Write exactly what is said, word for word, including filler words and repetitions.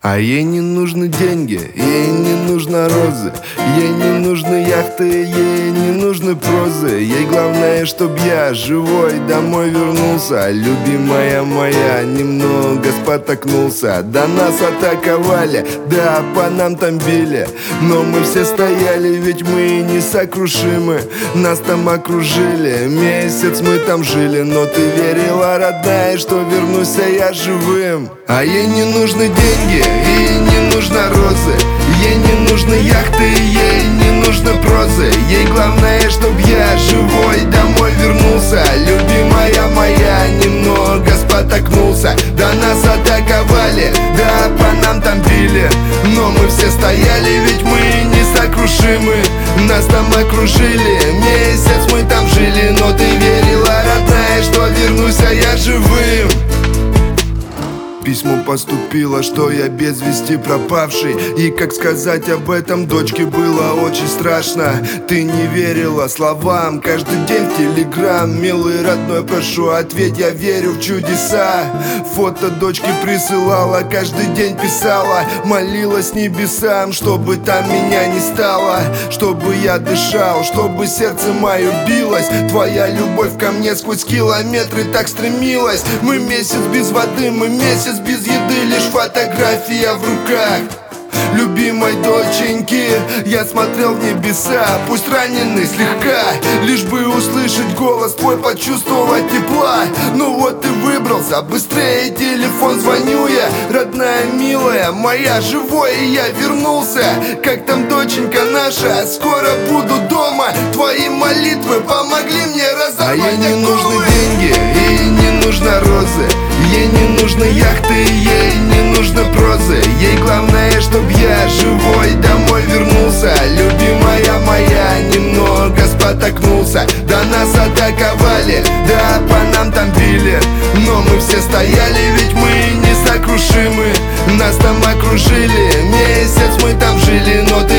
А ей не нужны деньги, ей не нужны розы, ей не нужны яхты, ей не нужны прозы. Ей главное, чтоб я живой домой вернулся. Любимая моя, немного спотыкнулся. Да нас атаковали, да по нам там били, но мы все стояли, ведь мы несокрушимы. Нас там окружили, месяц мы там жили, но ты верила, родная, что вернусь я живым. А ей не нужны деньги, ей не нужны розы, ей не нужны яхты, ей не нужны прозы. Ей главное, чтоб я живой домой вернулся. Любимая моя, немного спотыкнулся. Да нас атаковали, да по нам там били, но мы все стояли, ведь мы несокрушимы. Нас там окружили, месяц мы там жили, но ты верила, родная, что вернусь я живым. Письмо поступило, что я без вести пропавший, и как сказать об этом дочке было очень страшно. Ты не верила словам, каждый день в телеграм. Милый родной, прошу, ответь, я верю в чудеса. Фото дочки присылала, каждый день писала, молилась небесам, чтобы там меня не стало, чтобы я дышал, чтобы сердце мое билось. Твоя любовь ко мне сквозь километры так стремилась. Мы месяц без воды, мы месяц без еды, лишь фотография в руках любимой доченьки. Я смотрел в небеса, пусть раненый слегка, лишь бы услышать голос твой, почувствовать тепла. Ну вот ты выбрался, быстрее телефон, звоню я. Родная, милая моя, живой, и я вернулся. Как там доченька наша, скоро буду дома. Твои молитвы помогли мне разорвать оковы. А ей не нужны деньги, ей не нужны розы, ей не нужны яхты, ей не нужны прозы. Ей главное, чтоб я живой домой вернулся. Любимая моя, немного спотыкнулся. Да нас атаковали, да по нам там били, но мы все стояли, ведь мы несокрушимы. Нас там окружили, месяц мы там жили, но